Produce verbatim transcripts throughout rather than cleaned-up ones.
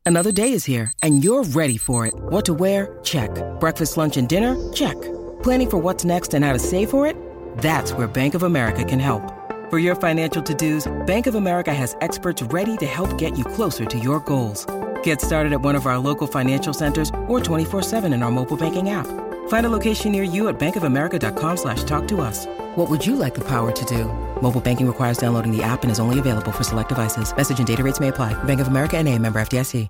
Another day is here, and you're ready for it. What to wear? Check. Breakfast, lunch, and dinner? Check. Planning for what's next and how to save for it? That's where Bank of America can help. For your financial to-dos, Bank of America has experts ready to help get you closer to your goals. Get started at one of our local financial centers or twenty-four seven in our mobile banking app. Find a location near you at bankofamerica.com slash talk to us. What would you like the power to do? Mobile banking requires downloading the app and is only available for select devices. Message and data rates may apply. Bank of America N A, member F D I C.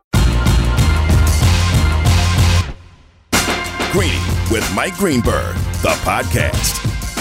Greeny with Mike Greenberg, the podcast.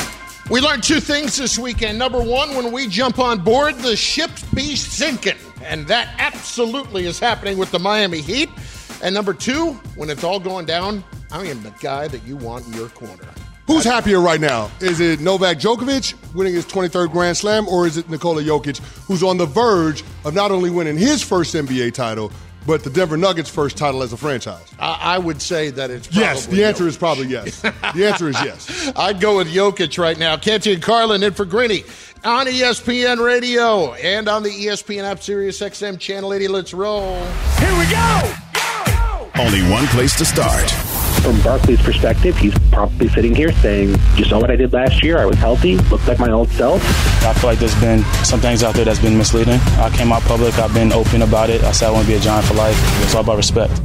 We learned two things this weekend. Number one, when we jump on board, the ship be sinking. And that absolutely is happening with the Miami Heat. And number two, when it's all going down, I am the guy that you want in your corner. Who's happier right now? Is it Novak Djokovic winning his twenty-third Grand Slam, or is it Nikola Jokic, who's on the verge of not only winning his first N B A title, but the Denver Nuggets' first title as a franchise? I, I would say that it's probably yes. The answer Jokic. is probably yes. The answer is yes. I'd go with Jokic right now. Canty and Carlin in for Greeny on E S P N Radio and on the E S P N app, Sirius X M Channel eighty. Let's roll. Here we go. go, go. Only one place to start. From Barkley's perspective, he's probably sitting here saying, you saw what I did last year. I was healthy, looked like my old self. I feel like there's been some things out there that's been misleading. I came out public. I've been open about it. I said I want to be a Giant for life. It's all about respect.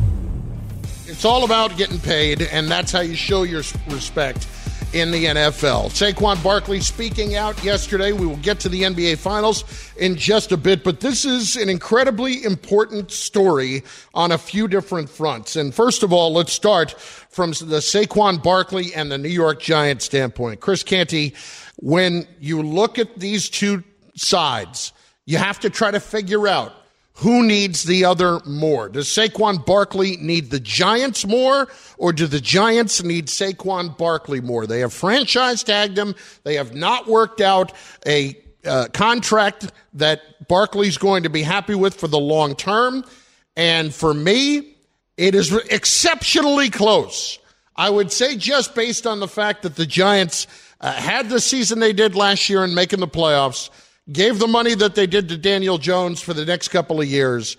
It's all about getting paid, and that's how you show your respect in the N F L. Saquon Barkley speaking out yesterday. We will get to the N B A Finals in just a bit, but this is an incredibly important story on a few different fronts. And first of all, let's start from the Saquon Barkley and the New York Giants standpoint. Chris Canty, when you look at these two sides, you have to try to figure out who needs the other more. Does Saquon Barkley need the Giants more, or do the Giants need Saquon Barkley more? They have franchise tagged him. They have not worked out a uh, contract that Barkley's going to be happy with for the long term. And for me, it is exceptionally close. I would say just based on the fact that the Giants uh, had the season they did last year in making the playoffs, gave the money that they did to Daniel Jones for the next couple of years.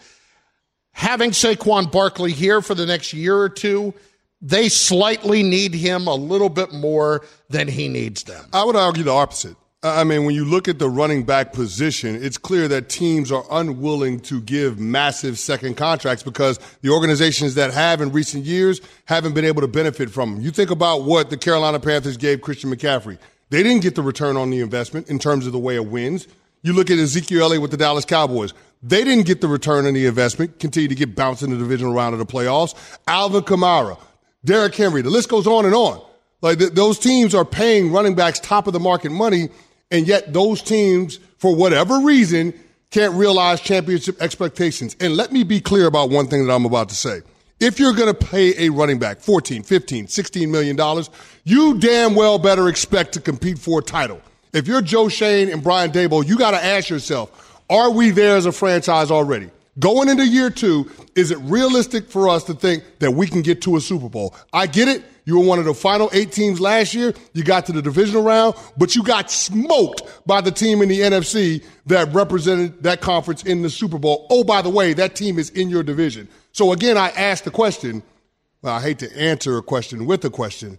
Having Saquon Barkley here for the next year or two, they slightly need him a little bit more than he needs them. I would argue the opposite. I mean, when you look at the running back position, it's clear that teams are unwilling to give massive second contracts because the organizations that have in recent years haven't been able to benefit from them. You think about what the Carolina Panthers gave Christian McCaffrey. They didn't get the return on the investment in terms of the way it wins. You look at Ezekiel Elliott with the Dallas Cowboys. They didn't get the return on the investment, continue to get bounced in the divisional round of the playoffs. Alvin Kamara, Derrick Henry, the list goes on and on. Like th- those teams are paying running backs top of the market money, and yet those teams, for whatever reason, can't realize championship expectations. And let me be clear about one thing that I'm about to say. If you're going to pay a running back fourteen, fifteen, sixteen million dollars, you damn well better expect to compete for a title. If you're Joe Shane and Brian Daboll, you got to ask yourself, are we there as a franchise already? Going into year two, is it realistic for us to think that we can get to a Super Bowl? I get it. You were one of the final eight teams last year. You got to the divisional round, but you got smoked by the team in the N F C that represented that conference in the Super Bowl. Oh, by the way, that team is in your division. So again, I asked the question. Well, I hate to answer a question with a question,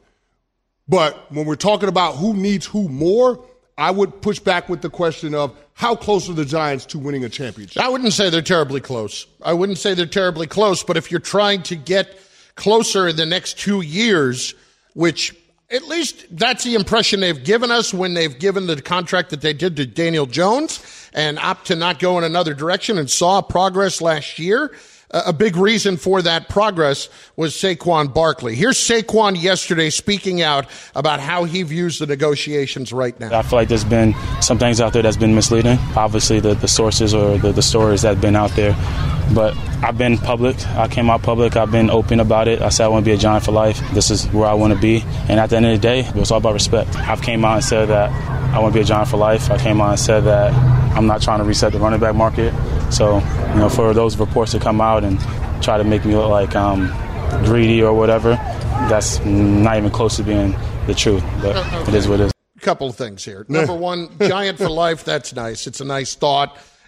but when we're talking about who needs who more, I would push back with the question of how close are the Giants to winning a championship? I wouldn't say they're terribly close. I wouldn't say they're terribly close, but if you're trying to get closer in the next two years, which at least that's the impression they've given us when they've given the contract that they did to Daniel Jones and opt to not go in another direction and saw progress last year. A big reason for that progress was Saquon Barkley. Here's Saquon yesterday speaking out about how he views the negotiations right now. I feel like there's been some things out there that's been misleading. Obviously, the, the sources or the, the stories that have been out there. But I've been public. I came out public. I've been open about it. I said I want to be a Giant for life. This is where I want to be. And at the end of the day, it's all about respect. I've came out and said that I want to be a Giant for life. I came out and said that I'm not trying to reset the running back market. So, you know, for those reports to come out and try to make me look like I'm greedy or whatever, that's not even close to being the truth. But okay. It is what it is. A couple of things here. Number one, Giant for life, that's nice. It's a nice thought.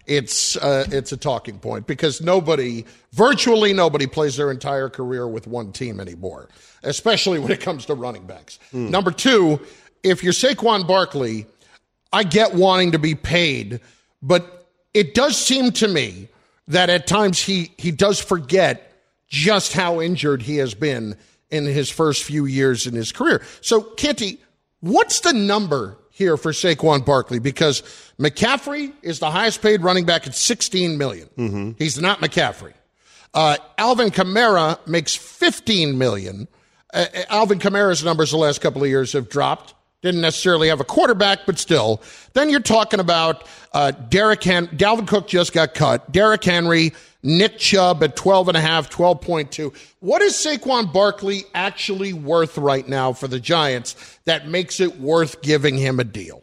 it's uh, it's a talking point because nobody, virtually nobody, plays their entire career with one team anymore, especially when it comes to running backs. Mm. Number two, if you're Saquon Barkley, I get wanting to be paid, but it does seem to me that at times he, he does forget just how injured he has been in his first few years in his career. So, Canty, what's the number here for Saquon Barkley? Because McCaffrey is the highest paid running back at sixteen million dollars. Mm-hmm. He's not McCaffrey. Uh, Alvin Kamara makes fifteen million dollars. Uh, Alvin Kamara's numbers the last couple of years have dropped. Didn't necessarily have a quarterback, but still. Then you're talking about uh, Derrick Henry. Dalvin Cook just got cut. Derrick Henry, Nick Chubb at twelve and a half, twelve point two. What is Saquon Barkley actually worth right now for the Giants that makes it worth giving him a deal?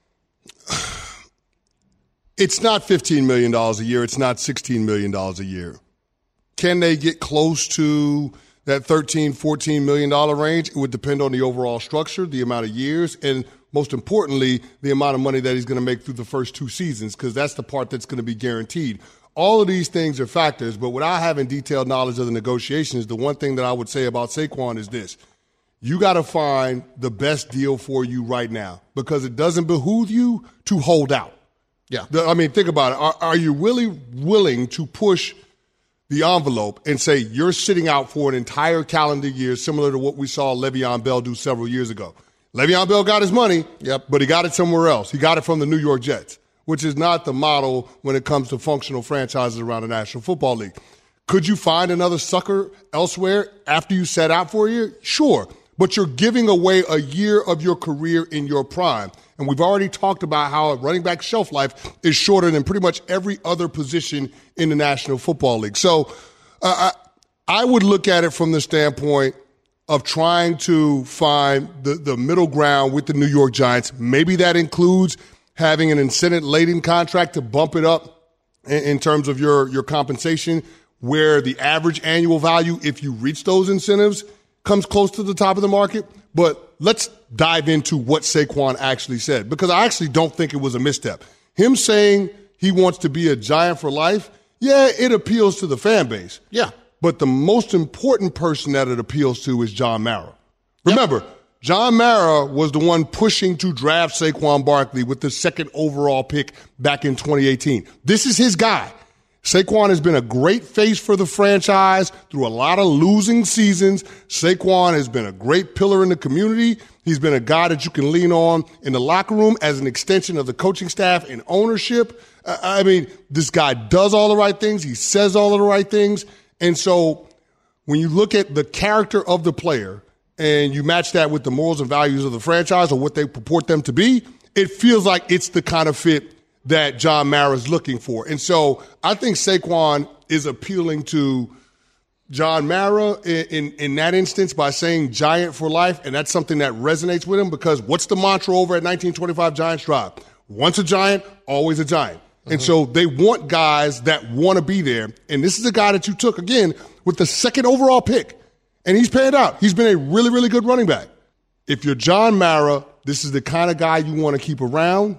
It's not fifteen million dollars a year. It's not sixteen million dollars a year. Can they get close to that thirteen, fourteen million dollars range? It would depend on the overall structure, the amount of years, and most importantly, the amount of money that he's going to make through the first two seasons, because that's the part that's going to be guaranteed. All of these things are factors, but without having detailed knowledge of the negotiations, the one thing that I would say about Saquon is this. You got to find the best deal for you right now, because it doesn't behoove you to hold out. Yeah. The, I mean, think about it. Are, are you really willing to push the envelope and say you're sitting out for an entire calendar year, similar to what we saw Le'Veon Bell do several years ago? Le'Veon Bell got his money, yep, but he got it somewhere else. He got it from the New York Jets, which is not the model when it comes to functional franchises around the National Football League. Could you find another sucker elsewhere after you set out for a year? Sure, but you're giving away a year of your career in your prime. And we've already talked about how a running back shelf life is shorter than pretty much every other position in the National Football League. So uh, I, I would look at it from the standpoint of trying to find the, the middle ground with the New York Giants. Maybe that includes having an incentive-laden contract to bump it up in, in terms of your, your compensation, where the average annual value, if you reach those incentives, comes close to the top of the market. But let's dive into what Saquon actually said, because I actually don't think it was a misstep. Him saying he wants to be a Giant for life, yeah, it appeals to the fan base. Yeah. But the most important person that it appeals to is John Mara. Remember, yep. John Mara was the one pushing to draft Saquon Barkley with the second overall pick back in twenty eighteen. This is his guy. Saquon has been a great face for the franchise through a lot of losing seasons. Saquon has been a great pillar in the community. He's been a guy that you can lean on in the locker room as an extension of the coaching staff and ownership. Uh, I mean, this guy does all the right things. He says all of the right things. And so when you look at the character of the player and you match that with the morals and values of the franchise or what they purport them to be, it feels like it's the kind of fit that John Mara is looking for. And so I think Saquon is appealing to John Mara in, in, in that instance by saying Giant for life, and that's something that resonates with him, because what's the mantra over at nineteen twenty-five Giants Drive? Once a Giant, always a Giant. Mm-hmm. And so they want guys that want to be there. And this is a guy that you took, again, with the second overall pick, and he's panned out. He's been a really, really good running back. If you're John Mara, this is the kind of guy you want to keep around.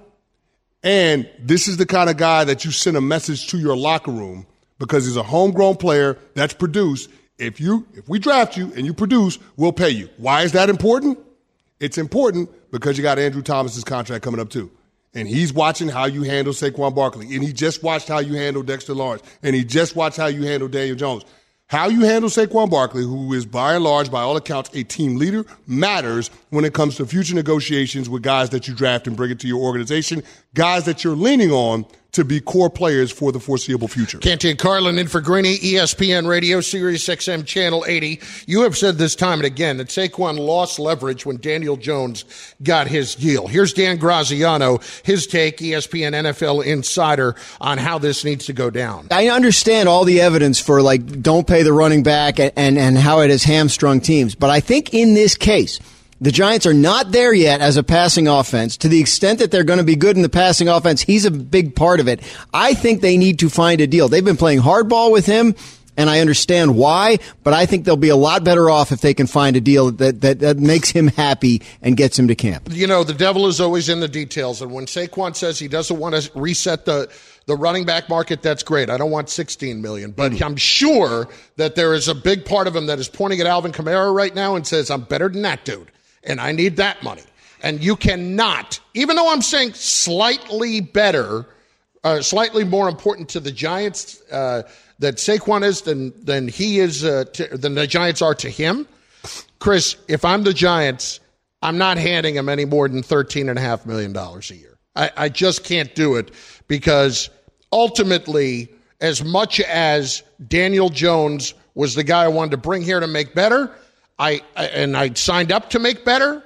And this is the kind of guy that you send a message to your locker room, because he's a homegrown player that's produced. If you, if we draft you and you produce, we'll pay you. Why is that important? It's important because you got Andrew Thomas's contract coming up too. And he's watching how you handle Saquon Barkley. And he just watched how you handle Dexter Lawrence. And he just watched how you handle Daniel Jones. How you handle Saquon Barkley, who is by and large, by all accounts, a team leader, matters when it comes to future negotiations with guys that you draft and bring it to your organization, guys that you're leaning on to be core players for the foreseeable future. Canty and Carlin in for Greeny, E S P N Radio, Sirius X M Channel eighty. You have said this time and again that Saquon lost leverage when Daniel Jones got his deal. Here's Dan Graziano, his take, E S P N N F L insider, on how this needs to go down. I understand all the evidence for, like, don't pay the running back and, and, and how it has hamstrung teams. But I think in this case, the Giants are not there yet as a passing offense. To the extent that they're going to be good in the passing offense, he's a big part of it. I think they need to find a deal. They've been playing hardball with him. and I understand why, but I think they'll be a lot better off if they can find a deal that, that, that makes him happy and gets him to camp. You know, the devil is always in the details, and when Saquon says he doesn't want to reset the the running back market, that's great. I don't want sixteen million dollars, but mm-hmm. I'm sure that there is a big part of him that is pointing at Alvin Kamara right now and says, I'm better than that dude, and I need that money. And you cannot, even though I'm saying slightly better, uh, slightly more important to the Giants uh, that Saquon is than than he is uh, to, than the Giants are to him. Chris, if I'm the Giants, I'm not handing him any more than thirteen and a half million dollars a year. I, I just can't do it because ultimately, as much as Daniel Jones was the guy I wanted to bring here to make better, I, I and I signed up to make better.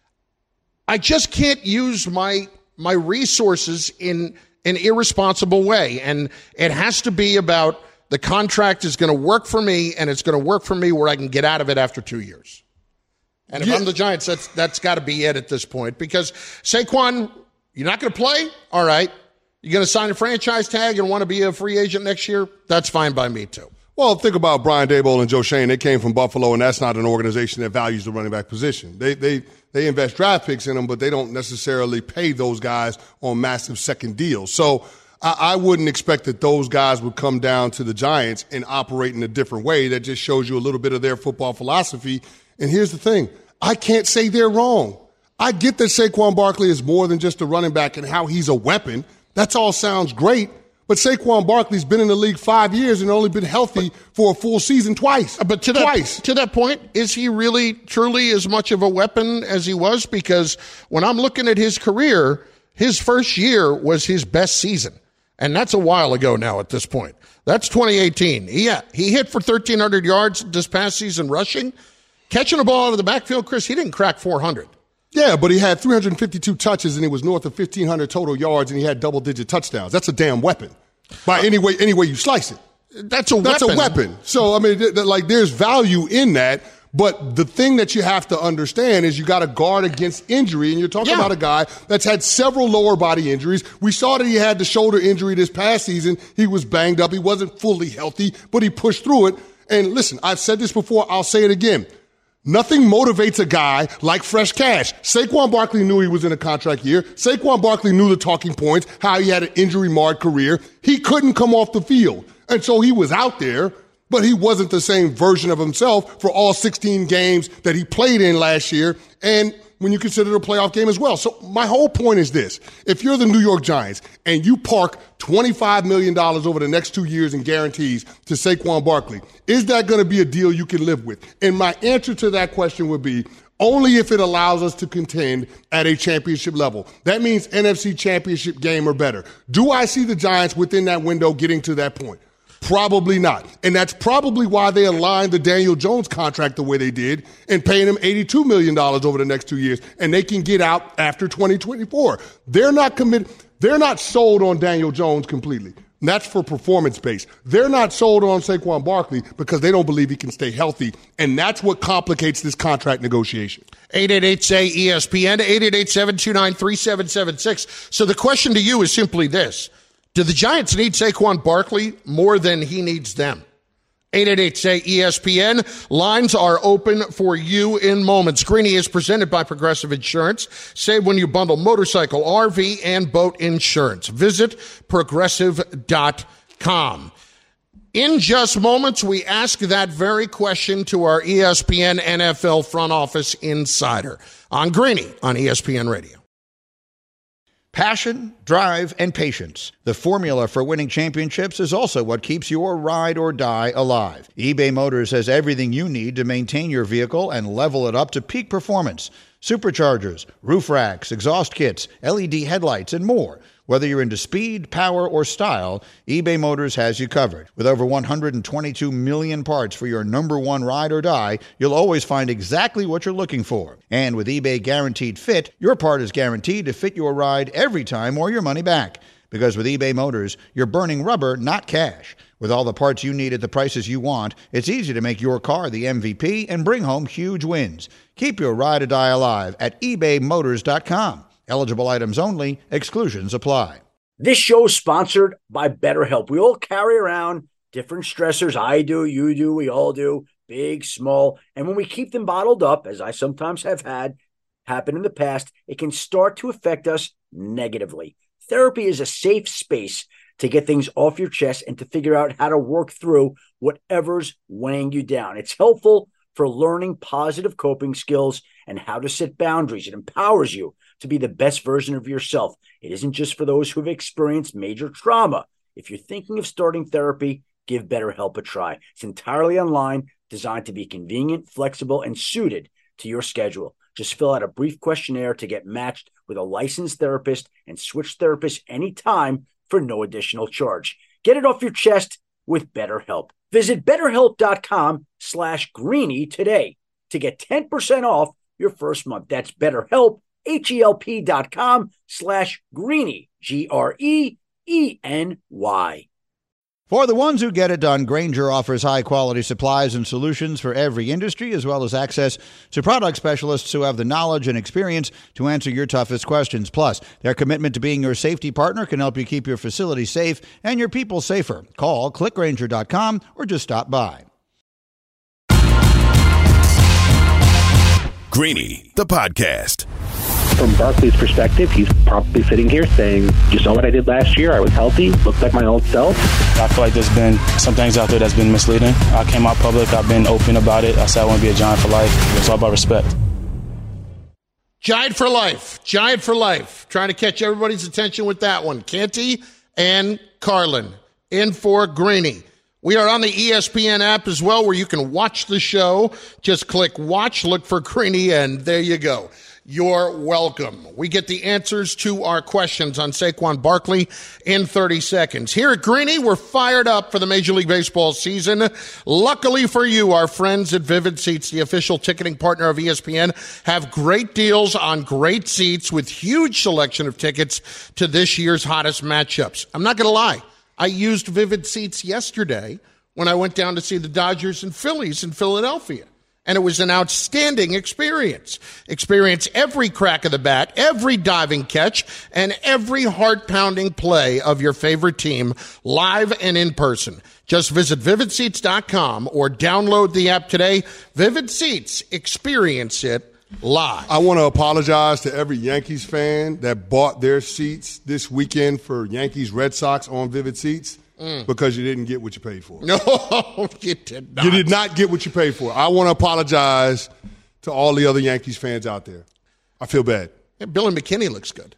I just can't use my my resources in an irresponsible way. And it has to be about the contract is going to work for me, and it's going to work for me where I can get out of it after two years. And if yeah. I'm the Giants, that's that's got to be it at this point. Because Saquon, you're not going to play? All right. You're going to sign a franchise tag and want to be a free agent next year? That's fine by me, too. Well, think about Brian Daboll and Joe Schoen. They came from Buffalo, and that's not an organization that values the running back position. They they they invest draft picks in them, but they don't necessarily pay those guys on massive second deals. So I, I wouldn't expect that those guys would come down to the Giants and operate in a different way. That just shows you a little bit of their football philosophy. And here's the thing. I can't say they're wrong. I get that Saquon Barkley is more than just a running back and how he's a weapon. That's all sounds great. But Saquon Barkley's been in the league five years and only been healthy for a full season twice. But to twice. that, to that point, is he really truly as much of a weapon as he was? Because when I'm looking at his career, his first year was his best season. And that's a while ago now at this point. That's twenty eighteen. Yeah, he hit for thirteen hundred yards this past season rushing. Catching the ball out of the backfield, Chris, he didn't crack four hundred. Yeah, but he had three hundred fifty-two touches, and he was north of fifteen hundred total yards, and he had double-digit touchdowns. That's a damn weapon. By any way, any way you slice it. That's a That's weapon. a weapon. So, I mean, th- th- like, there's value in that. But the thing that you have to understand is you got to guard against injury, and you're talking yeah. about a guy that's had several lower body injuries. We saw that he had the shoulder injury this past season. He was banged up. He wasn't fully healthy, but he pushed through it. And listen, I've said this before. I'll say it again. Nothing motivates a guy like fresh cash. Saquon Barkley knew he was in a contract year. Saquon Barkley knew the talking points, how he had an injury-marred career. He couldn't come off the field. And so he was out there, but he wasn't the same version of himself for all sixteen games that he played in last year. And when you consider the playoff game as well. So my whole point is this. If you're the New York Giants and you park twenty-five million dollars over the next two years in guarantees to Saquon Barkley, is that going to be a deal you can live with? And my answer to that question would be only if it allows us to contend at a championship level. That means N F C championship game or better. Do I see the Giants within that window getting to that point? Probably not. And that's probably why they aligned the Daniel Jones contract the way they did and paying him eighty-two million dollars over the next two years. And they can get out after twenty twenty-four. They're not committed. They're not sold on Daniel Jones completely. And that's for performance based. They're not sold on Saquon Barkley because they don't believe he can stay healthy. And that's what complicates this contract negotiation. eight eight eight, S A Y, E S P N, eight eight eight, seven two nine, three seven seven six. So the question to you is simply this. Do the Giants need Saquon Barkley more than he needs them? eight eight eight, S A Y, E S P N. Lines are open for you in moments. Greeny is presented by Progressive Insurance. Save when you bundle motorcycle, R V, and boat insurance. Visit progressive dot com. In just moments, we ask that very question to our E S P N N F L front office insider on Greeny on E S P N Radio. Passion, drive, and patience. The formula for winning championships is also what keeps your ride or die alive. eBay Motors has everything you need to maintain your vehicle and level it up to peak performance. Superchargers, roof racks, exhaust kits, L E D headlights, and more. Whether you're into speed, power, or style, eBay Motors has you covered. With over one hundred twenty-two million parts for your number one ride or die, you'll always find exactly what you're looking for. And with eBay Guaranteed Fit, your part is guaranteed to fit your ride every time or your money back. Because with eBay Motors, you're burning rubber, not cash. With all the parts you need at the prices you want, it's easy to make your car the M V P and bring home huge wins. Keep your ride or die alive at ebay motors dot com. Eligible items only. Exclusions apply. This show is sponsored by BetterHelp. We all carry around different stressors. I do, you do, we all do, big, small. And when we keep them bottled up, as I sometimes have had happen in the past, it can start to affect us negatively. Therapy is a safe space to get things off your chest and to figure out how to work through whatever's weighing you down. It's helpful for learning positive coping skills and how to set boundaries. It empowers you to be the best version of yourself. It isn't just for those who have experienced major trauma. If you're thinking of starting therapy, give BetterHelp a try. It's entirely online, designed to be convenient, flexible, and suited to your schedule. Just fill out a brief questionnaire to get matched with a licensed therapist and switch therapists anytime for no additional charge. Get it off your chest with BetterHelp. Visit BetterHelp.com slash Greeny today to get ten percent off your first month. That's BetterHelp, H-E-L-P dot com slash Greeny, G R E E N Y. For the ones who get it done, Grainger offers high-quality supplies and solutions for every industry, as well as access to product specialists who have the knowledge and experience to answer your toughest questions. Plus, their commitment to being your safety partner can help you keep your facility safe and your people safer. Call, click Grainger dot com, or just stop by. Greeny, the podcast. From Barkley's perspective, he's probably sitting here saying, you saw what I did last year. I was healthy, looked like my old self. I feel like there's been some things out there that's been misleading. I came out public. I've been open about it. I said I want to be a Giant for life. It's all about respect. Giant for life. Giant for life. Trying to catch everybody's attention with that one. Canty and Carlin in for Greeny. We are on the E S P N app as well, where you can watch the show. Just click watch, look for Greeny, and there you go. You're welcome. We get the answers to our questions on Saquon Barkley in thirty seconds. Here at Greeny, we're fired up for the Major League Baseball season. Luckily for you, our friends at Vivid Seats, the official ticketing partner of E S P N, have great deals on great seats with huge selection of tickets to this year's hottest matchups. I'm not going to lie. I used Vivid Seats yesterday when I went down to see the Dodgers and Phillies in Philadelphia. And it was an outstanding experience. Experience every crack of the bat, every diving catch, and every heart-pounding play of your favorite team live and in person. Just visit vivid seats dot com or download the app today. Vivid Seats. Experience it live. I want to apologize to every Yankees fan that bought their seats this weekend for Yankees Red Sox on Vivid Seats. Mm. Because you didn't get what you paid for. No, you did not. You did not get what you paid for. I want to apologize to all the other Yankees fans out there. I feel bad. Yeah, Billy McKinney looks good.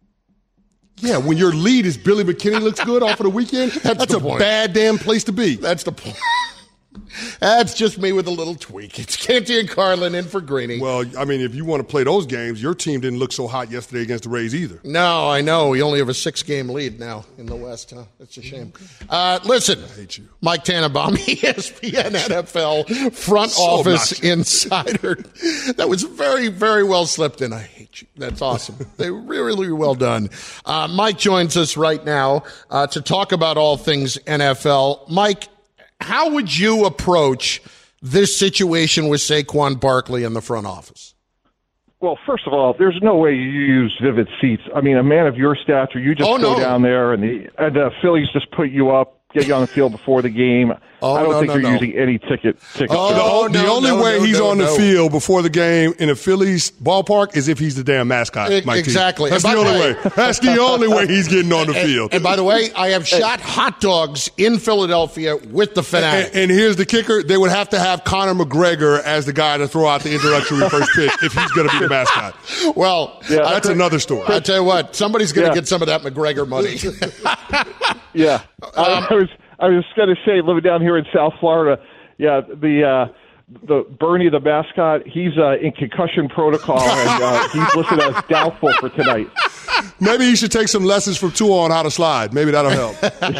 Yeah, when your lead is Billy McKinney looks good off of the weekend, that's, that's a point. Bad damn place to be. That's the point. That's just me with a little tweak. It's Canty and Carlin in for Greeny. Well, I mean, if you want to play those games, your team didn't look so hot yesterday against the Rays either. No, I know. We only have a six-game lead now in the West. Huh? That's a shame. Uh, listen, I hate you. Mike Tannenbaum, E S P N N F L front so office obnoxious. Insider. That was very, very well slipped in. I hate you. That's awesome. They were really, really well done. Uh, Mike joins us right now uh, to talk about all things N F L. Mike, how would you approach this situation with Saquon Barkley in the front office? Well, first of all, there's no way you use Vivid Seats. I mean, a man of your stature, you just oh, go no. down there and the, and the Phillies just put you up, get you on the field before the game. Oh, I don't no, think no, you're no. using any ticket. ticket Oh, the, no, the only no, way no, he's no, on the no. field before the game in a Phillies ballpark is if he's the damn mascot, It, Mike T. exactly. That's And the by only the way. way- That's the only way he's getting on the And, field. and by the way, I have shot hot dogs in Philadelphia with the Fanatic. And, and here's the kicker. They would have to have Conor McGregor as the guy to throw out the introductory first pitch if he's going to be the mascot. Well, Yeah, I- That's another story. I tell you what, somebody's going to Yeah. get some of that McGregor money. Yeah. I, I was I was going to say, living down here in South Florida, yeah, the uh, the Bernie, the mascot, he's uh, in concussion protocol, and uh, he's listed as doubtful for tonight. Maybe he should take some lessons from Tua on how to slide. Maybe that'll help.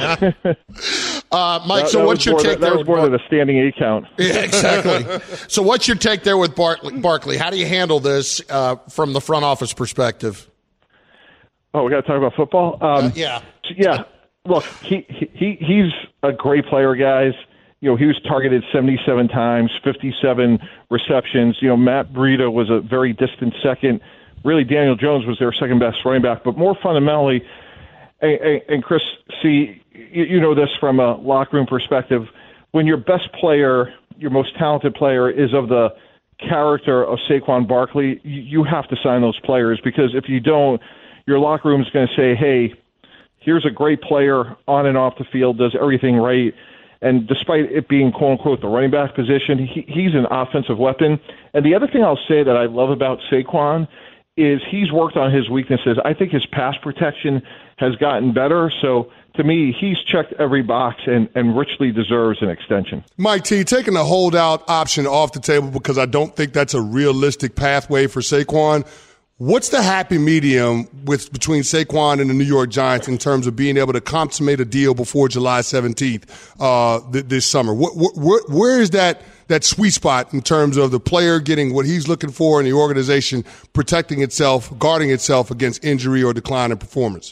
uh, Mike, That- so that what's was your more take than, there? That was with more Bar- than a standing eight count. Yeah, exactly. So what's your take there with Barkley? Barkley? How do you handle this uh, from the front office perspective? Oh, we got to talk about football. Um, Uh, yeah. Yeah. Look, he, he he's a great player, guys. You know, he was targeted seventy-seven times, fifty-seven receptions. You know, Matt Breida was a very distant second. Really, Daniel Jones was their second best running back. But more fundamentally, and, and, and Chris, see, you, you know this from a locker room perspective. When your best player, your most talented player, is of the character of Saquon Barkley, you, you have to sign those players, because if you don't, your locker room is going to say, hey, here's a great player on and off the field, does everything right. And despite it being, quote-unquote, the running back position, he, he's an offensive weapon. And the other thing I'll say that I love about Saquon is he's worked on his weaknesses. I think his pass protection has gotten better. So to me, he's checked every box and, and richly deserves an extension. Mike T, taking the holdout option off the table because I don't think that's a realistic pathway for Saquon. What's the happy medium with between Saquon and the New York Giants in terms of being able to consummate a deal before July seventeenth uh, th- this summer? What, what, where is that that sweet spot in terms of the player getting what he's looking for and the organization protecting itself, guarding itself against injury or decline in performance?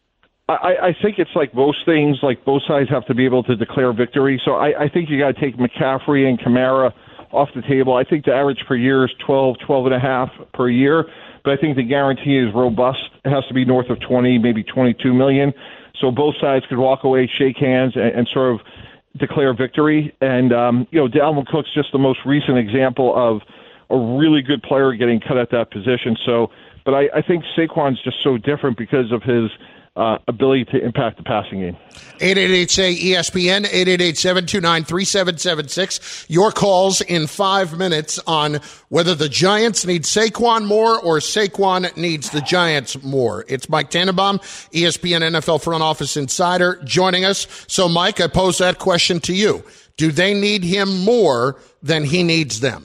I, I think it's like most things, like both sides have to be able to declare victory. So I, I think you got to take McCaffrey and Kamara off the table. I think the average per year is twelve, twelve and a half per year. But I think the guarantee is robust. It has to be north of twenty, maybe twenty-two million. So both sides could walk away, shake hands, and, and sort of declare victory. And, um, you know, Dalvin Cook's just the most recent example of a really good player getting cut at that position. So, but I, I think Saquon's just so different because of his Uh, ability to impact the passing game. eight eight eight, S A Y, E S P N, eight eight eight, seven two nine, three seven seven six. Your calls in five minutes on whether the Giants need Saquon more or Saquon needs the Giants more. It's Mike Tannenbaum, E S P N N F L front office insider, joining us. So, Mike, I pose that question to you. Do they need him more than he needs them?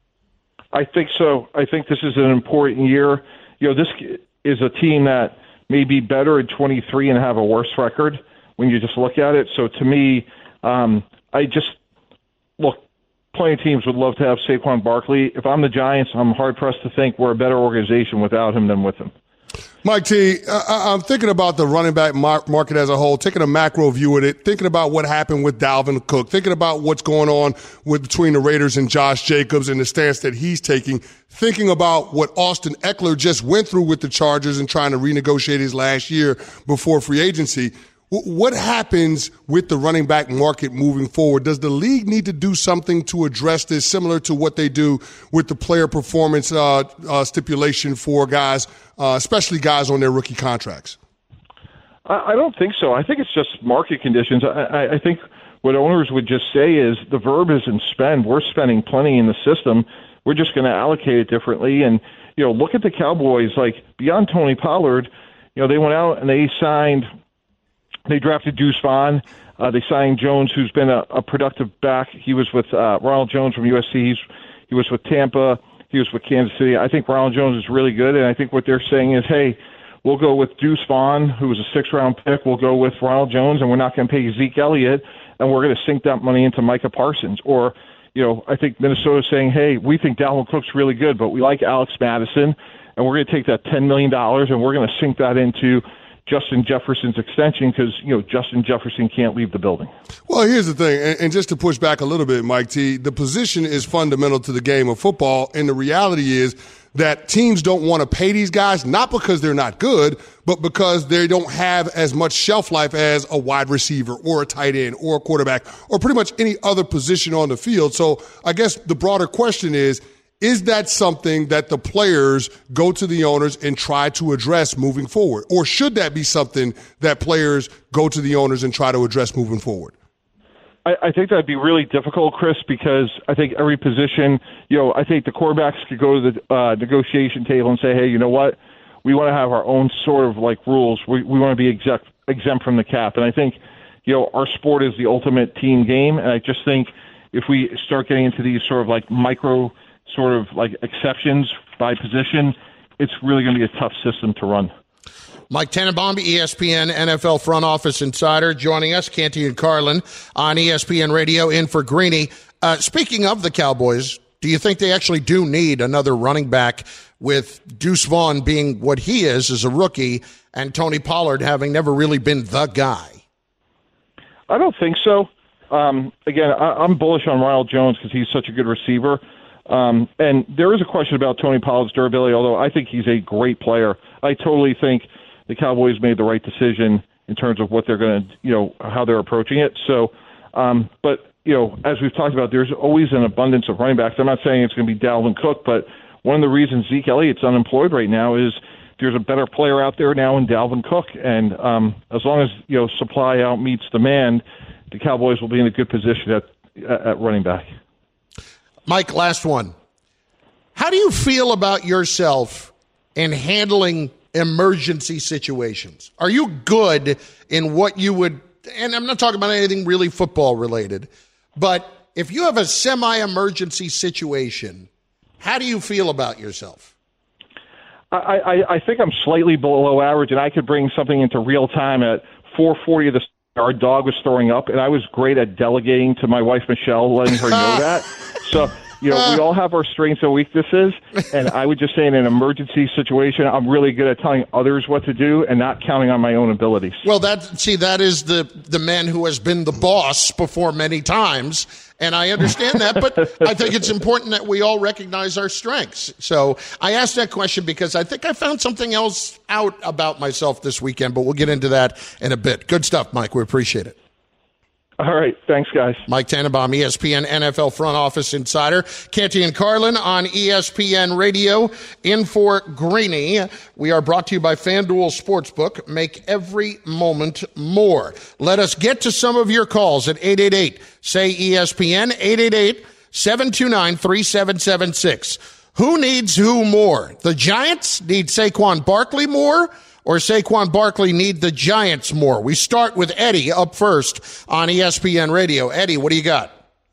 I think so. I think this is an important year. You know, this is a team that may be better at twenty-three and have a worse record when you just look at it. So to me, um, I just look, plenty of teams would love to have Saquon Barkley. If I'm the Giants, I'm hard-pressed to think we're a better organization without him than with him. Mike T, I- I'm thinking about the running back mar- market as a whole, taking a macro view at it, thinking about what happened with Dalvin Cook, thinking about what's going on with between the Raiders and Josh Jacobs and the stance that he's taking, thinking about what Austin Eckler just went through with the Chargers and trying to renegotiate his last year before free agency. What happens with the running back market moving forward? Does the league need to do something to address this, similar to what they do with the player performance uh, uh, stipulation for guys, uh, especially guys on their rookie contracts? I, I don't think so. I think it's just market conditions. I, I, I think what owners would just say is the verb isn't spend. We're spending plenty in the system. We're just going to allocate it differently. And, you know, look at the Cowboys. Like, beyond Tony Pollard, you know, they went out and they signed – They drafted Deuce Vaughn. Uh, they signed Jones, who's been a, a productive back. He was with uh, Ronald Jones from U S C. He's, he was with Tampa. He was with Kansas City. I think Ronald Jones is really good, and I think what they're saying is, hey, we'll go with Deuce Vaughn, who was a six-round pick. We'll go with Ronald Jones, and we're not going to pay Zeke Elliott, and we're going to sink that money into Micah Parsons. Or, you know, I think Minnesota's saying, hey, we think Dalvin Cook's really good, but we like Alex Madison, and we're going to take that ten million dollars, and we're going to sink that into Justin Jefferson's extension because, you know, Justin Jefferson can't leave the building. Well, here's the thing, and, and just to push back a little bit, Mike T, the position is fundamental to the game of football, and the reality is that teams don't want to pay these guys, not because they're not good, but because they don't have as much shelf life as a wide receiver or a tight end or a quarterback or pretty much any other position on the field. So I guess the broader question is, is that something that the players go to the owners and try to address moving forward? Or should that be something that players go to the owners and try to address moving forward? I, I think that'd be really difficult, Chris, because I think every position, you know, I think the quarterbacks could go to the uh, negotiation table and say, hey, you know what? We want to have our own sort of like rules. We, we want to be exempt, exempt from the cap. And I think, you know, our sport is the ultimate team game. And I just think if we start getting into these sort of like micro sort of like exceptions by position, it's really going to be a tough system to run. Mike Tannenbaum, E S P N N F L front office insider, joining us. Canty and Carlin on E S P N Radio, in for Greeny. Uh, speaking of the Cowboys, do you think they actually do need another running back, with Deuce Vaughn being what he is as a rookie and Tony Pollard having never really been the guy? I don't think so. Um, again, I, I'm bullish on Ronald Jones because he's such a good receiver. Um, and there is a question about Tony Pollard's durability, although I think he's a great player. I totally think the Cowboys made the right decision in terms of what they're going to, you know, how they're approaching it. So, um, but, you know, as we've talked about, there's always an abundance of running backs. I'm not saying it's going to be Dalvin Cook, but one of the reasons Zeke Elliott's unemployed right now is there's a better player out there now in Dalvin Cook. And um, as long as, you know, supply out meets demand, the Cowboys will be in a good position at, at running back. Mike, last one. How do you feel about yourself in handling emergency situations? Are you good in what you would, and I'm not talking about anything really football related, but if you have a semi-emergency situation, how do you feel about yourself? I, I, I think I'm slightly below average, and I could bring something into real time at four forty of the our dog was throwing up, and I was great at delegating to my wife, Michelle, letting her know that. So, you know, we all have our strengths and weaknesses, and I would just say in an emergency situation, I'm really good at telling others what to do and not counting on my own abilities. Well, that see, that is the, the man who has been the boss before many times, and I understand that, but I think it's important that we all recognize our strengths. So I asked that question because I think I found something else out about myself this weekend, but we'll get into that in a bit. Good stuff, Mike. We appreciate it. All right. Thanks, guys. Mike Tannenbaum, E S P N N F L Front Office Insider. Canty and Carlin on E S P N Radio. In for Greeny. We are brought to you by FanDuel Sportsbook. Make every moment more. Let us get to some of your calls at eight eight eight, say E S P N, eight eight eight, seven two nine, three seven seven six. Who needs who more? The Giants need Saquon Barkley more, or Saquon Barkley need the Giants more? We start with Eddie up first on E S P N Radio. Eddie, what do you got?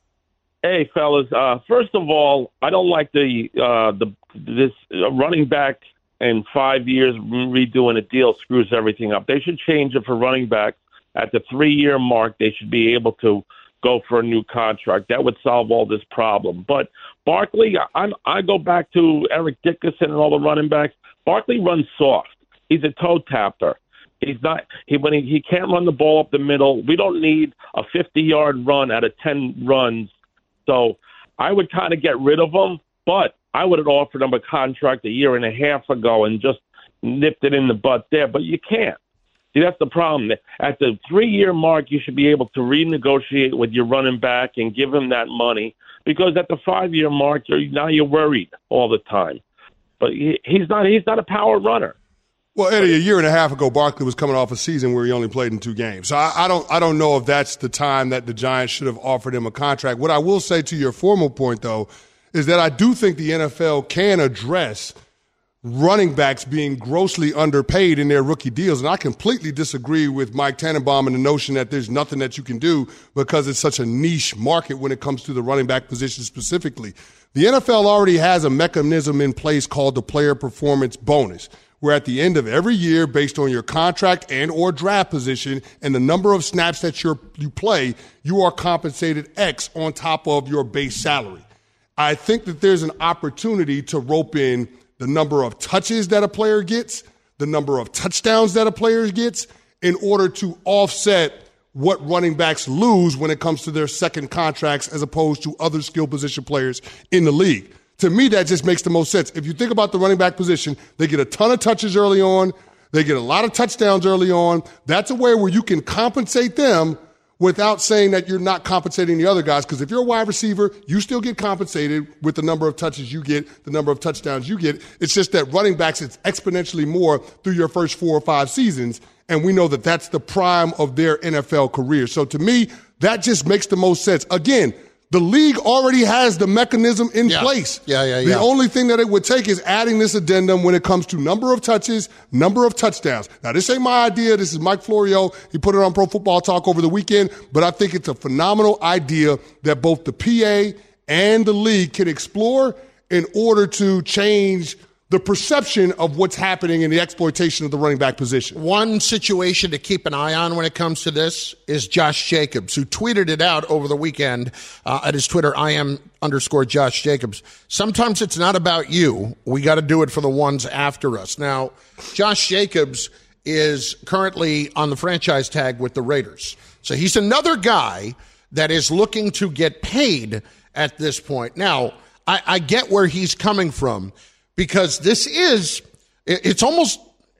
Hey, fellas. Uh, first of all, I don't like the uh, the this uh, running back in five years redoing a deal screws everything up. They should change it for running back at the three-year mark. They should be able to go for a new contract. That would solve all this problem. But Barkley, I, I go back to Eric Dickerson and all the running backs. Barkley runs soft. He's a toe tapper. He's not. He when he, he can't run the ball up the middle. We don't need a fifty-yard run out of ten runs. So I would kind of get rid of him. But I would have offered him a contract a year and a half ago and just nipped it in the butt there. But you can't. See, that's the problem. At the three-year mark, you should be able to renegotiate with your running back and give him that money. Because at the five-year mark, you're, now you're worried all the time. But he, he's not. He's not a power runner. Well, Eddie, a year and a half ago, Barkley was coming off a season where he only played in two games. So I, I don't, I don't know if that's the time that the Giants should have offered him a contract. What I will say to your formal point, though, is that I do think the N F L can address running backs being grossly underpaid in their rookie deals. And I completely disagree with Mike Tannenbaum and the notion that there's nothing that you can do because it's such a niche market when it comes to the running back position specifically. The N F L already has a mechanism in place called the player performance bonus, where at the end of every year, based on your contract and or draft position and the number of snaps that you're, you play, you are compensated X on top of your base salary. I think that there's an opportunity to rope in the number of touches that a player gets, the number of touchdowns that a player gets, in order to offset what running backs lose when it comes to their second contracts as opposed to other skill position players in the league. To me, that just makes the most sense. If you think about the running back position, they get a ton of touches early on. They get a lot of touchdowns early on. That's a way where you can compensate them without saying that you're not compensating the other guys. Because if you're a wide receiver, you still get compensated with the number of touches you get, the number of touchdowns you get. It's just that running backs, it's exponentially more through your first four or five seasons. And we know that that's the prime of their N F L career. So to me, that just makes the most sense. Again, the league already has the mechanism in yeah. place. Yeah, yeah, yeah. The only thing that it would take is adding this addendum when it comes to number of touches, number of touchdowns. Now, this ain't my idea. This is Mike Florio. He put it on Pro Football Talk over the weekend. But I think it's a phenomenal idea that both the P A and the league can explore in order to change the perception of what's happening in the exploitation of the running back position. One situation to keep an eye on when it comes to this is Josh Jacobs, who tweeted it out over the weekend uh, at his Twitter, I am underscore Josh Jacobs. Sometimes it's not about you. We got to do it for the ones after us. Now, Josh Jacobs is currently on the franchise tag with the Raiders. So he's another guy that is looking to get paid at this point. Now, I, I get where he's coming from, because this is, it's almost,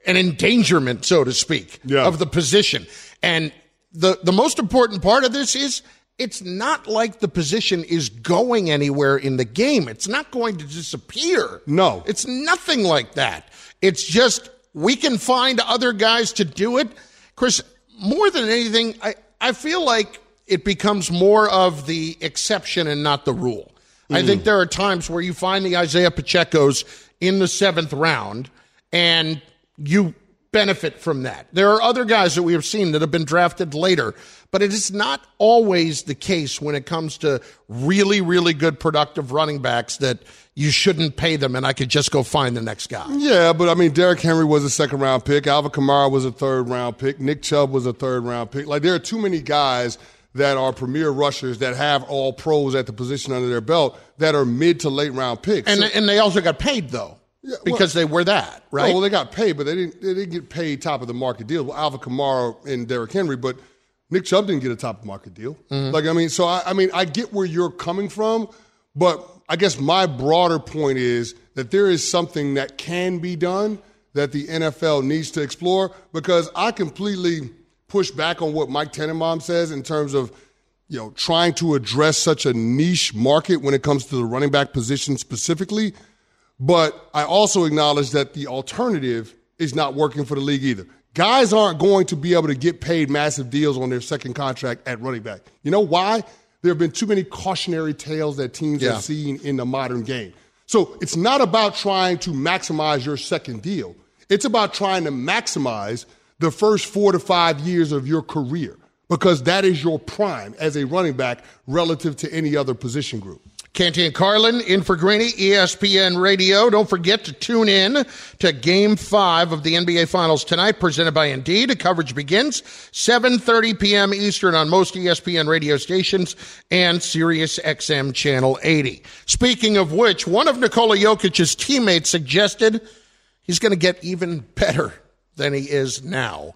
an endangerment, so to speak, yeah. of the position. And the, the most important part of this is it's not like the position is going anywhere in the game. It's not going to disappear. No. It's nothing like that. It's just we can find other guys to do it. Chris, more than anything, I, I feel like it becomes more of the exception and not the rule. Mm. I think there are times where you find the Isaiah Pacheco's in the seventh round, and you benefit from that. There are other guys that we have seen that have been drafted later, but it is not always the case when it comes to really, really good productive running backs that you shouldn't pay them and I could just go find the next guy. Yeah, but I mean, Derrick Henry was a second-round pick. Alvin Kamara was a third-round pick. Nick Chubb was a third-round pick. Like, there are too many guys that are premier rushers that have all pros at the position under their belt that are mid to late-round picks. And, so, and they also got paid, though. Yeah, well, because they were that, right? Oh, well, they got paid, but they didn't. They didn't get paid top of the market deal. Well, Alvin Kamara and Derrick Henry, but Nick Chubb didn't get a top of the market deal. Mm-hmm. Like, I mean, so I, I mean, I get where you're coming from, but I guess my broader point is that there is something that can be done that the N F L needs to explore. Because I completely push back on what Mike Tannenbaum says in terms of, you know, trying to address such a niche market when it comes to the running back position specifically. But I also acknowledge that the alternative is not working for the league either. Guys aren't going to be able to get paid massive deals on their second contract at running back. You know why? There have been too many cautionary tales that teams yeah. have seen in the modern game. So it's not about trying to maximize your second deal. It's about trying to maximize the first four to five years of your career, because that is your prime as a running back relative to any other position group. Canty and Carlin in for Greeny, E S P N Radio. Don't forget to tune in to Game five of the N B A Finals tonight, presented by Indeed. The coverage begins seven thirty p.m. Eastern on most E S P N radio stations and Sirius X M Channel eighty. Speaking of which, one of Nikola Jokic's teammates suggested he's going to get even better than he is now.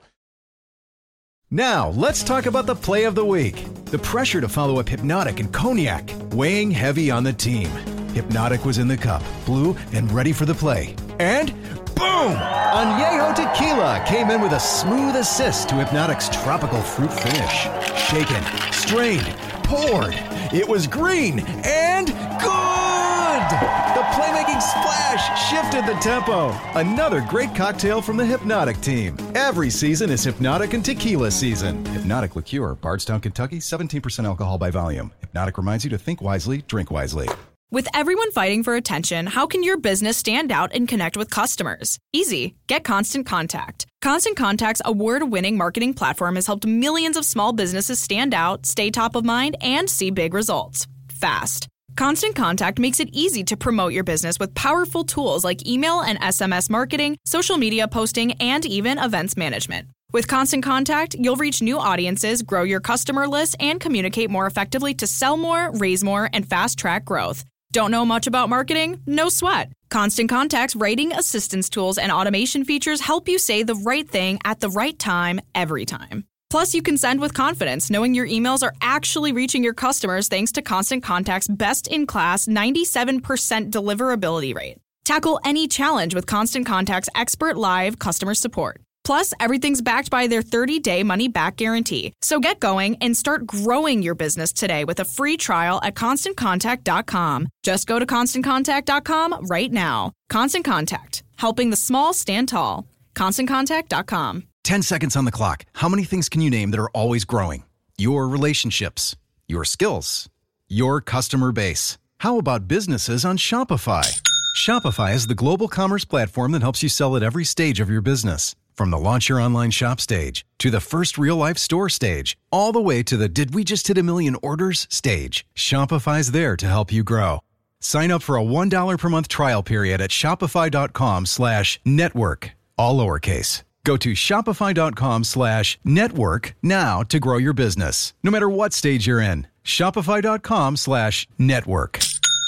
Now, let's talk about the play of the week. The pressure to follow up Hypnotic and Cognac, weighing heavy on the team. Hypnotic was in the cup, blue, and ready for the play. And boom! Añejo Tequila came in with a smooth assist to Hypnotic's tropical fruit finish. Shaken, strained, poured. It was green and good! The playmaking splash shifted the tempo. Another great cocktail from the Hypnotic team. Every season is Hypnotic and Tequila season. Hypnotic Liqueur, Bardstown, Kentucky, seventeen percent alcohol by volume. Hypnotic reminds you to think wisely, drink wisely. With everyone fighting for attention, how can your business stand out and connect with customers? Easy. Get Constant Contact. Constant Contact's award-winning marketing platform has helped millions of small businesses stand out, stay top of mind, and see big results fast. Constant Contact makes it easy to promote your business with powerful tools like email and S M S marketing, social media posting, and even events management. With Constant Contact, you'll reach new audiences, grow your customer list, and communicate more effectively to sell more, raise more, and fast-track growth. Don't know much about marketing? No sweat. Constant Contact's writing assistance tools and automation features help you say the right thing at the right time, every time. Plus, you can send with confidence, knowing your emails are actually reaching your customers thanks to Constant Contact's best-in-class ninety-seven percent deliverability rate. Tackle any challenge with Constant Contact's expert live customer support. Plus, everything's backed by their thirty-day money-back guarantee. So get going and start growing your business today with a free trial at constant contact dot com. Just go to constant contact dot com right now. Constant Contact, helping the small stand tall. constant contact dot com. ten seconds on the clock. How many things can you name that are always growing? Your relationships, your skills, your customer base. How about businesses on Shopify? Shopify is the global commerce platform that helps you sell at every stage of your business. From the launch your online shop stage to the first real-life store stage, all the way to the did we just hit a million orders stage, Shopify's there to help you grow. Sign up for a one dollar per month trial period at shopify.com slash network, all lowercase. Go to shopify.com slash network now to grow your business, no matter what stage you're in. Shopify.com slash network.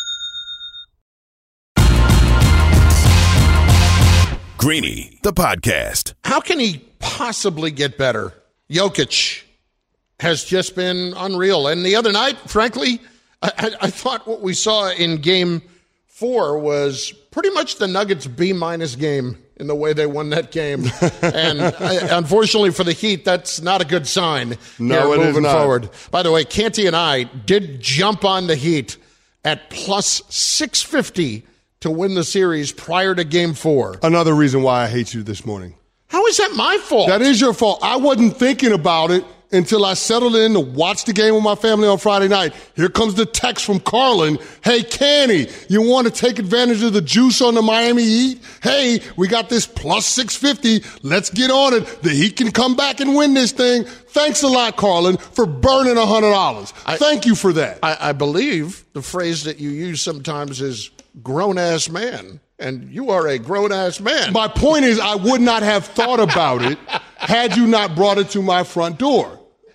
Greeny, the podcast. How can he possibly get better? Jokic has just been unreal. And the other night, frankly, I, I thought what we saw in game four was pretty much the Nuggets' B-minus game in the way they won that game. And uh, unfortunately for the Heat, that's not a good sign no, here it moving is not. forward. By the way, Canty and I did jump on the Heat at plus six fifty to win the series prior to game four. Another reason why I hate you this morning. How is that my fault? That is your fault. I wasn't thinking about it until I settled in to watch the game with my family on Friday night. Here comes the text from Carlin. Hey, Canny, you want to take advantage of the juice on the Miami Heat? Hey, we got this plus six fifty. Let's get on it. The Heat can come back and win this thing. Thanks a lot, Carlin, for burning one hundred dollars. I, Thank you for that. I, I believe the phrase that you use sometimes is grown-ass man. And you are a grown-ass man. My point is I would not have thought about it had you not brought it to my front door.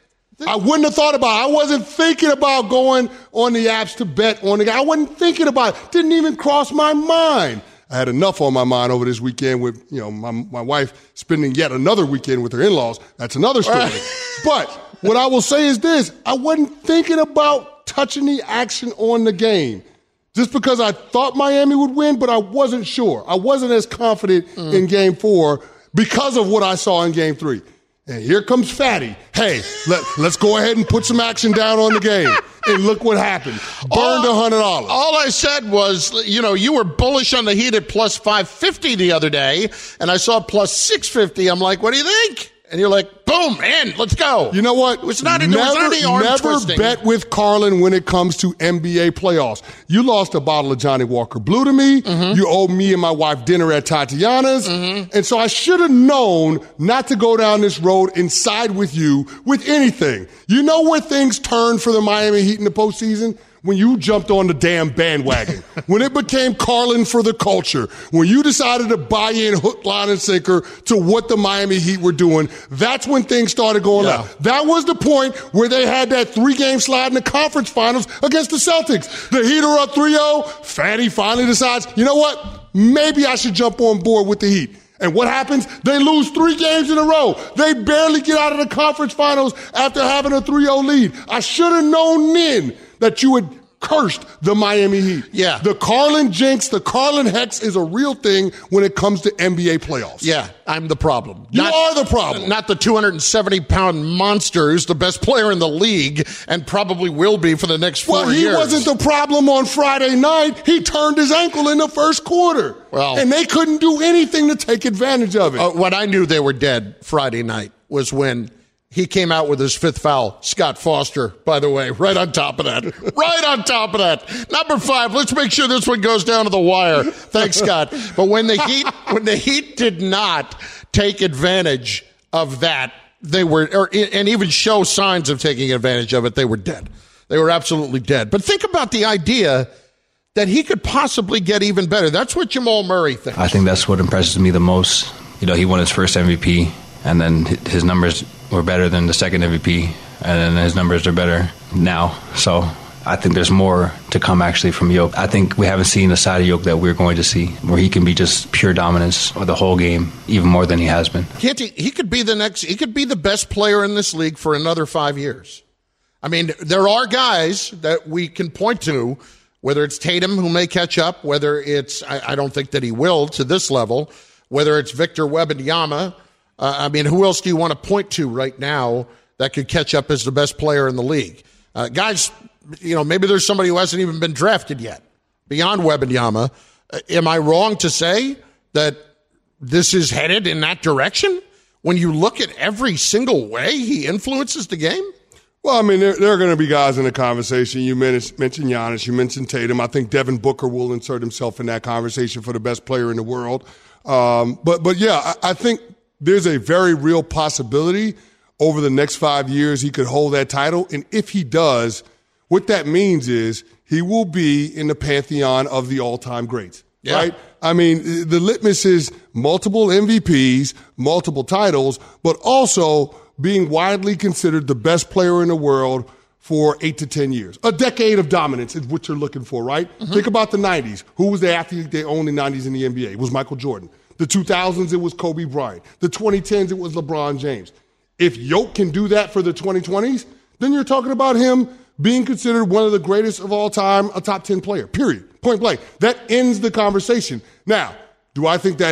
I wouldn't have thought about it. I wasn't thinking about going on the apps to bet on the guy. I wasn't thinking about it. Didn't even cross my mind. I had enough on my mind over this weekend with, you know, my, my wife spending yet another weekend with her in-laws. That's another story. But what I will say is this. I wasn't thinking about touching the action on the game. Just because I thought Miami would win, but I wasn't sure. I wasn't as confident mm. in game four because of what I saw in game three. And here comes Fatty. Hey, let, let's go ahead and put some action down on the game. And look what happened. Burned one hundred dollars. All I said was, you know, you were bullish on the Heat at plus five fifty the other day, and I saw plus six fifty. I'm like, what do you think? And you're like, boom, in, let's go. You know what? It was not, never, there was not any arm never twisting. bet with Carlin when it comes to N B A playoffs. You lost a bottle of Johnny Walker Blue to me. Mm-hmm. You owed me and my wife dinner at Tatiana's. Mm-hmm. And so I should have known not to go down this road and side with you with anything. You know where things turned for the Miami Heat in the postseason? When you jumped on the damn bandwagon, when it became Carlin for the culture, when you decided to buy in hook, line, and sinker to what the Miami Heat were doing, that's when things started going yeah. up. That was the point where they had that three-game slide in the conference finals against the Celtics. The Heat are up three oh. Fatty finally decides, you know what? Maybe I should jump on board with the Heat. And what happens? They lose three games in a row. They barely get out of the conference finals after having a three oh lead. I should have known then that you had cursed the Miami Heat. Yeah. The Carlin jinx, the Carlin hex is a real thing when it comes to N B A playoffs. Yeah, I'm the problem. You not, are the problem. Not the two hundred seventy pound monster who's the best player in the league and probably will be for the next four well, he years. Well, he wasn't the problem on Friday night. He turned his ankle in the first quarter. Well, and they couldn't do anything to take advantage of it. Uh, when I knew they were dead Friday night was when he came out with his fifth foul. Scott Foster, by the way, right on top of that. Right on top of that. Number five, let's make sure this one goes down to the wire. Thanks, Scott. But when the Heat when the Heat did not take advantage of that, they were, or, and even show signs of taking advantage of it, they were dead. They were absolutely dead. But think about the idea that he could possibly get even better. That's what Jamal Murray thinks. I think that's what impresses me the most. You know, he won his first M V P, and then his numbers were better than the second M V P, and then his numbers are better now. So I think there's more to come actually from Jokic. I think we haven't seen the side of Jokic that we're going to see, where he can be just pure dominance for the whole game, even more than he has been. Can't he, he could be the next, he could be the best player in this league for another five years. I mean, there are guys that we can point to, whether it's Tatum, who may catch up, whether it's, I, I don't think that he will to this level, whether it's Victor Wembanyama. Uh, I mean, who else do you want to point to right now that could catch up as the best player in the league? Uh, guys, you know, maybe there's somebody who hasn't even been drafted yet beyond Wembanyama. Uh, am I wrong to say that this is headed in that direction when you look at every single way he influences the game? Well, I mean, there, there are going to be guys in the conversation. You mentioned Giannis. You mentioned Tatum. I think Devin Booker will insert himself in that conversation for the best player in the world. Um, but, but yeah, I, I think there's a very real possibility over the next five years he could hold that title. And if he does, what that means is he will be in the pantheon of the all-time greats, yeah. right? I mean, the litmus is multiple M V Ps, multiple titles, but also being widely considered the best player in the world for eight to ten years. A decade of dominance is what you're looking for, right? Mm-hmm. Think about the nineties. Who was the athlete that owned the nineties in the N B A? It was Michael Jordan. The two thousands, it was Kobe Bryant. The twenty tens, it was LeBron James. If Jokic can do that for the twenty twenties, then you're talking about him being considered one of the greatest of all time, a top ten player, period. Point blank. That ends the conversation. Now, do I think that's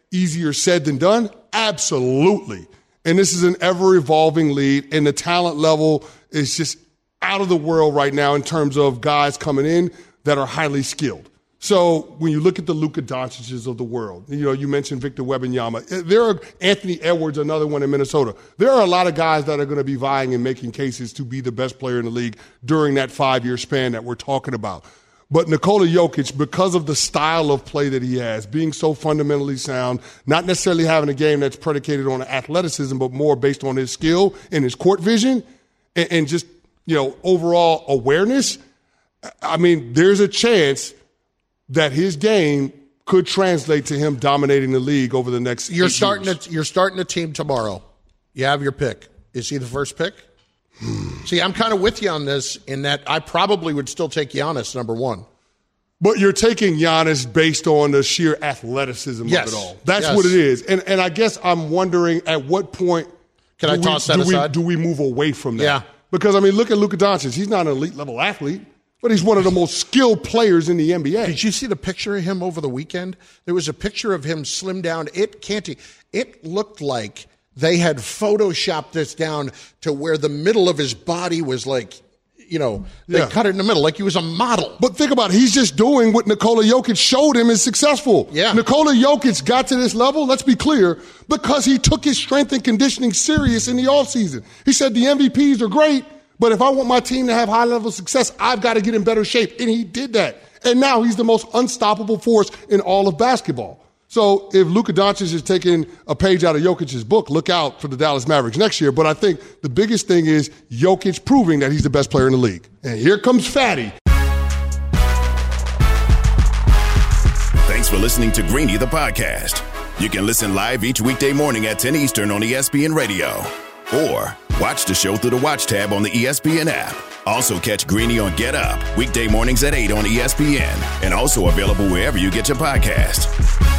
easier said than done? Absolutely. And this is an ever-evolving league, and the talent level is just out of the world right now in terms of guys coming in that are highly skilled. So when you look at the Luka Doncic's of the world, you know, you mentioned Victor Wembanyama. There are Anthony Edwards, another one in Minnesota. There are a lot of guys that are going to be vying and making cases to be the best player in the league during that five-year span that we're talking about. But Nikola Jokic, because of the style of play that he has, being so fundamentally sound, not necessarily having a game that's predicated on athleticism, but more based on his skill and his court vision and, and just, you know, overall awareness, I mean, there's a chance that his game could translate to him dominating the league over the next You're eight starting years. a, you're starting a team tomorrow. You have your pick. Is he the first pick? See, I'm kind of with you on this in that I probably would still take Giannis number one. But you're taking Giannis based on the sheer athleticism yes. of it all. That's yes. what it is. And and I guess I'm wondering at what point Can I do toss we, that do aside? We, do we move away from that? Yeah. Because, I mean, look at Luka Doncic. He's not an elite-level athlete, but he's one of the most skilled players in the N B A. Did you see the picture of him over the weekend? There was a picture of him slimmed down. It can't. It looked like they had photoshopped this down to where the middle of his body was like, you know, they Yeah. cut it in the middle like he was a model. But think about it. He's just doing what Nikola Jokic showed him is successful. Yeah. Nikola Jokic got to this level, let's be clear, because he took his strength and conditioning serious in the offseason. He said the M V Ps are great, but if I want my team to have high-level success, I've got to get in better shape. And he did that. And now he's the most unstoppable force in all of basketball. So if Luka Doncic is taking a page out of Jokic's book, look out for the Dallas Mavericks next year. But I think the biggest thing is Jokic proving that he's the best player in the league. And here comes Fatty. Thanks for listening to Greeny, the podcast. You can listen live each weekday morning at ten Eastern on E S P N Radio. Or watch the show through the Watch tab on the E S P N app. Also catch Greeny on Get Up, weekday mornings at eight on E S P N. And also available wherever you get your podcast.